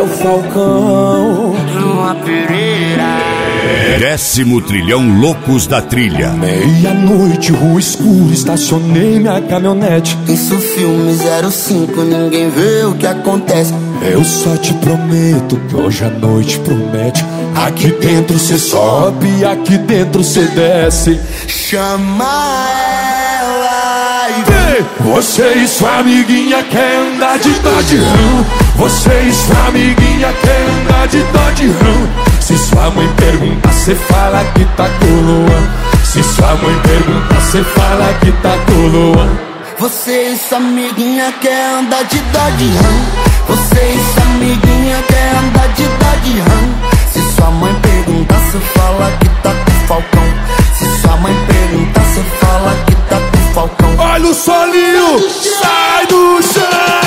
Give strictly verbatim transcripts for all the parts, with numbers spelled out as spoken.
é o Falcão. Uma Pereira. Décimo trilhão loucos da trilha. Meia-noite, rua escura, estacionei minha caminhonete. Isso filme zero cinco, ninguém vê o que acontece. Eu só te prometo que hoje a noite promete. Aqui dentro cê sobe, aqui dentro cê desce. Chama ela e vem. Você e sua amiguinha quer andar de Dodge Ram. Você e sua amiguinha quer andar de Dodge Ram. Se sua mãe pergunta, cê fala que tá com o Luan. Se sua mãe pergunta, cê fala que tá com o Luan. Você e sua amiguinha quer andar de Dodge Ram. Você e sua amiguinha quer andar de Dodge Ram. Se sua mãe perguntar, cê fala que tá com o Falcão. Se sua mãe perguntar, cê fala que tá com o Falcão. Olha o solinho, sai do chão.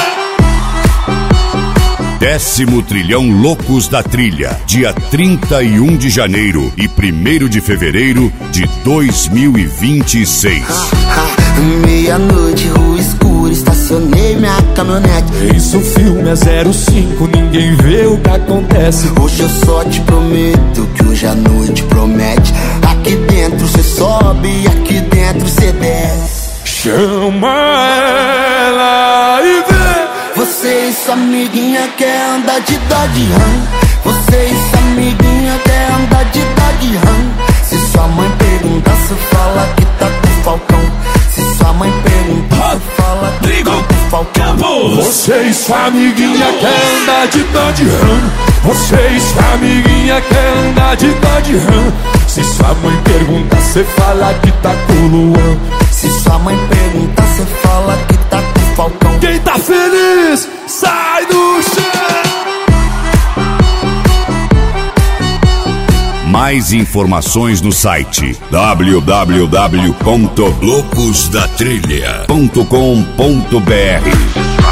Décimo trilhão loucos da trilha. Dia trinta e um de janeiro e primeiro de fevereiro de dois mil e vinte e seis. Meia-noite, rua escura, estacionei minha caminhonete. Isso filme é zero cinco, ninguém vê o que acontece. Hoje eu só te prometo que hoje a noite promete. Aqui dentro cê sobe, aqui dentro cê desce. Chama ela e vem. Você e sua amiguinha quer andar de Dodge Ram. Você e sua amiguinha quer andar de Dodge Ram. Se sua mãe perguntar, cê fala que tá com o Falcão. Se sua mãe perguntar, cê fala que tá com o Falcão. Você e sua amiguinha quer andar de Dodge Ram. Você e sua amiguinha quer andar de Dodge Ram. Se sua mãe perguntar, cê fala que tá com o Luan. Se sua mãe perguntar, cê fala que tá com o Falcão. Quem tá feliz, sai do chão. Mais informações no site w w w ponto loucos da trilha ponto com ponto b r.